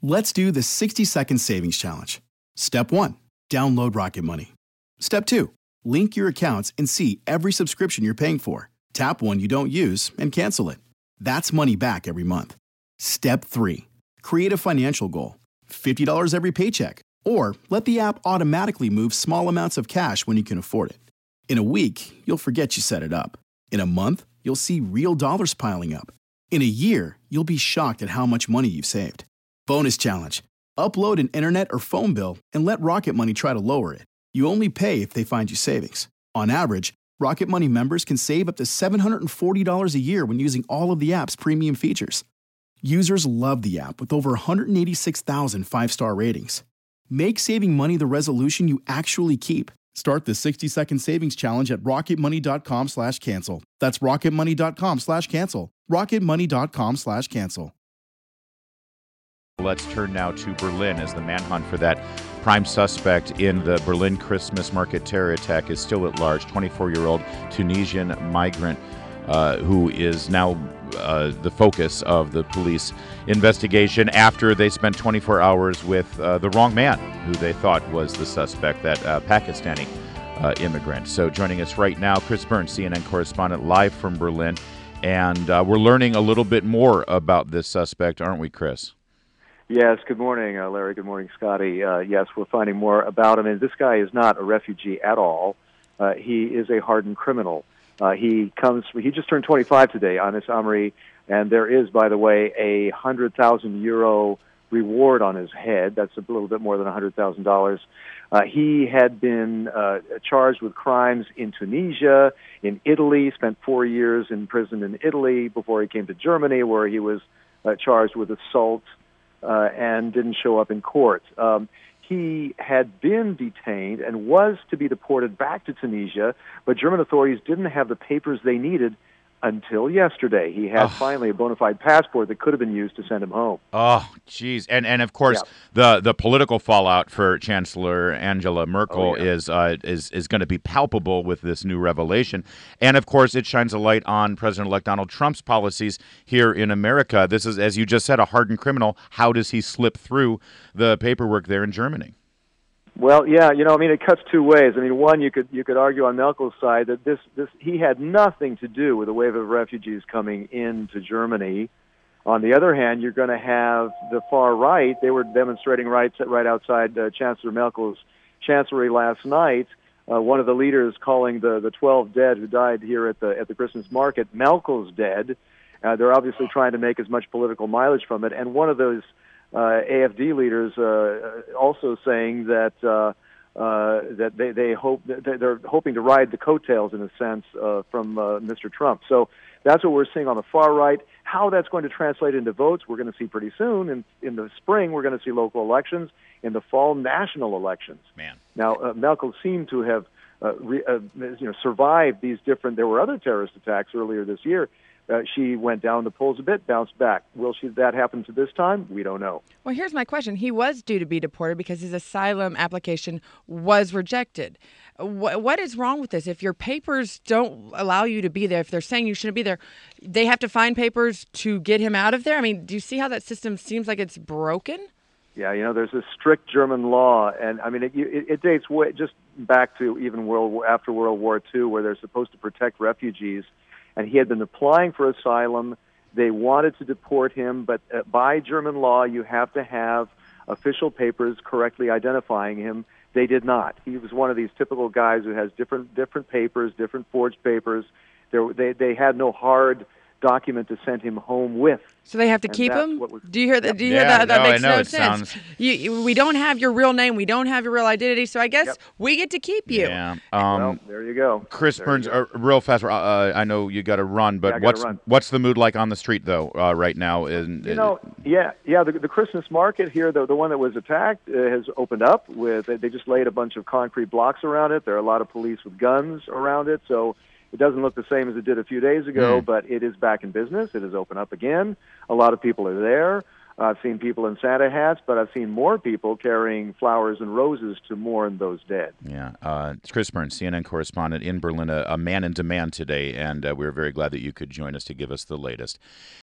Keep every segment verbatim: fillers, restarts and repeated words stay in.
Let's do the sixty second savings challenge. Step one, download Rocket Money. Step two, link your accounts and see every subscription you're paying for. Tap one you don't use and cancel it. That's money back every month. Step three, create a financial goal. fifty dollars every paycheck. Or let the app automatically move small amounts of cash when you can afford it. In a week, you'll forget you set it up. In a month, you'll see real dollars piling up. In a year, you'll be shocked at how much money you've saved. Bonus challenge. Upload an internet or phone bill and let Rocket Money try to lower it. You only pay if they find you savings. On average, Rocket Money members can save up to seven hundred forty dollars a year when using all of the app's premium features. Users love the app with over one hundred eighty-six thousand five-star ratings. Make saving money the resolution you actually keep. Start the sixty second savings challenge at rocketmoney.com slash cancel. That's rocketmoney.com slash cancel. rocketmoney.com slash cancel. Let's turn now to Berlin as the manhunt for that prime suspect in the Berlin Christmas market terror attack is still at large. twenty-four-year-old Tunisian migrant uh, who is now uh, the focus of the police investigation after they spent twenty-four hours with uh, the wrong man who they thought was the suspect, that uh, Pakistani uh, immigrant. So joining us right now, Chris Burns, C N N correspondent, live from Berlin. And uh, we're learning a little bit more about this suspect, aren't we, Chris? Yes, good morning, uh, Larry. Good morning, Scotty. Uh, yes, we're finding more about him. And this guy is not a refugee at all. Uh, he is a hardened criminal. Uh, he comes. He just turned twenty-five today, Anis Amri, and there is, by the way, a one hundred thousand euro reward on his head. That's a little bit more than one hundred thousand dollars. Uh, he had been uh, charged with crimes in Tunisia, in Italy, spent four years in prison in Italy before he came to Germany, where he was uh, charged with assault uh, and didn't show up in court. Um, he had been detained and was to be deported back to Tunisia, but German authorities didn't have the papers they needed until yesterday. He had oh. finally a bona fide passport that could have been used to send him home. Oh, geez. And and of course, yeah. the the political fallout for Chancellor Angela Merkel oh, yeah. is uh, is is going to be palpable with this new revelation. And of course, it shines a light on President-elect Donald Trump's policies here in America. This is, as you just said, a hardened criminal. How does he slip through the paperwork there in Germany? Well, yeah, you know, I mean, it cuts two ways. I mean, one, you could you could argue on Merkel's side that this this he had nothing to do with the wave of refugees coming into Germany. On the other hand, you're going to have the far right. They were demonstrating right right outside uh, Chancellor Merkel's chancellery last night. Uh, one of the leaders calling the the twelve dead who died here at the at the Christmas market Merkel's dead. Uh, they're obviously trying to make as much political mileage from it, and one of those Uh, A F D leaders uh, also saying that uh, uh, that they they hope they're hoping to ride the coattails in a sense uh, from uh, Mister Trump. So that's what we're seeing on the far right. How that's going to translate into votes, we're going to see pretty soon. In in the spring, we're going to see local elections. In the fall, national elections. Man. Now, uh, Merkel seemed to have uh, re, uh, you know survived these different. There were other terrorist attacks earlier this year. Uh, she went down the polls a bit, bounced back. Will she that happen to this time? We don't know. Well, here's my question. He was due to be deported because his asylum application was rejected. What, what is wrong with this? If your papers don't allow you to be there, if they're saying you shouldn't be there, they have to find papers to get him out of there? I mean, do you see how that system seems like it's broken? Yeah, you know, there's a strict German law, and I mean, it, it, it dates way, just back to even World after World War Two, where they're supposed to protect refugees. And he had been applying for asylum. They wanted to deport him, but uh, by German law, you have to have official papers correctly identifying him. They did not. He was one of these typical guys who has different different papers, different forged papers. There, they they had no hard document to send him home with. So they have to and keep him? Was, do you hear that? Do you hear yeah, that? That no, makes I know, no it sense. Sounds... You, you, we don't have your real name. We don't have your real identity. So I guess yep. we get to keep you. Yeah. Um, well, there you go. Chris there Burns, go. Uh, real fast. Uh, I know you got to run, but yeah, what's run. what's the mood like on the street though uh, right now? In, you know, yeah, yeah. The, the Christmas market here, the the one that was attacked, uh, has opened up. With they just laid a bunch of concrete blocks around it. There are a lot of police with guns around it. So. It doesn't look the same as it did a few days ago, mm. but it is back in business. It has opened up again. A lot of people are there. I've seen people in Santa hats, but I've seen more people carrying flowers and roses to mourn those dead. Yeah. Uh, it's Chris Burns, C N N correspondent in Berlin, a, a man in demand today, and uh, we're very glad that you could join us to give us the latest.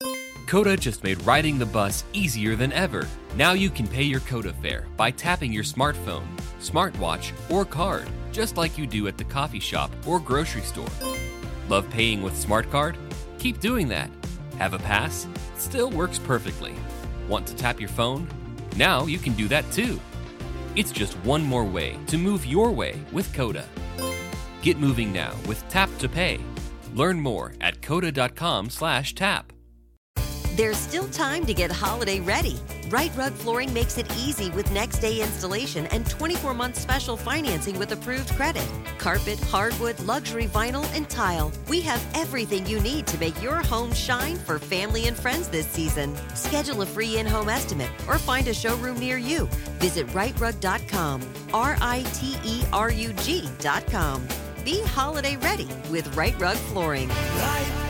Coda just made riding the bus easier than ever. Now you can pay your Coda fare by tapping your smartphone, smartwatch, or card, just like you do at the coffee shop or grocery store. Love paying with Smart Card? Keep doing that. Have a pass? It still works perfectly. Want to tap your phone? Now you can do that too. It's just one more way to move your way with Coda. Get moving now with Tap to Pay. Learn more at coda.com slash tap. There's still time to get holiday ready. Right Rug Flooring makes it easy with next day installation and twenty-four month special financing with approved credit. Carpet, hardwood, luxury vinyl, and tile. We have everything you need to make your home shine for family and friends this season. Schedule a free in-home estimate or find a showroom near you. Visit right rug dot com, R I T E R U G dot com. Be holiday ready with Right Rug Flooring. Right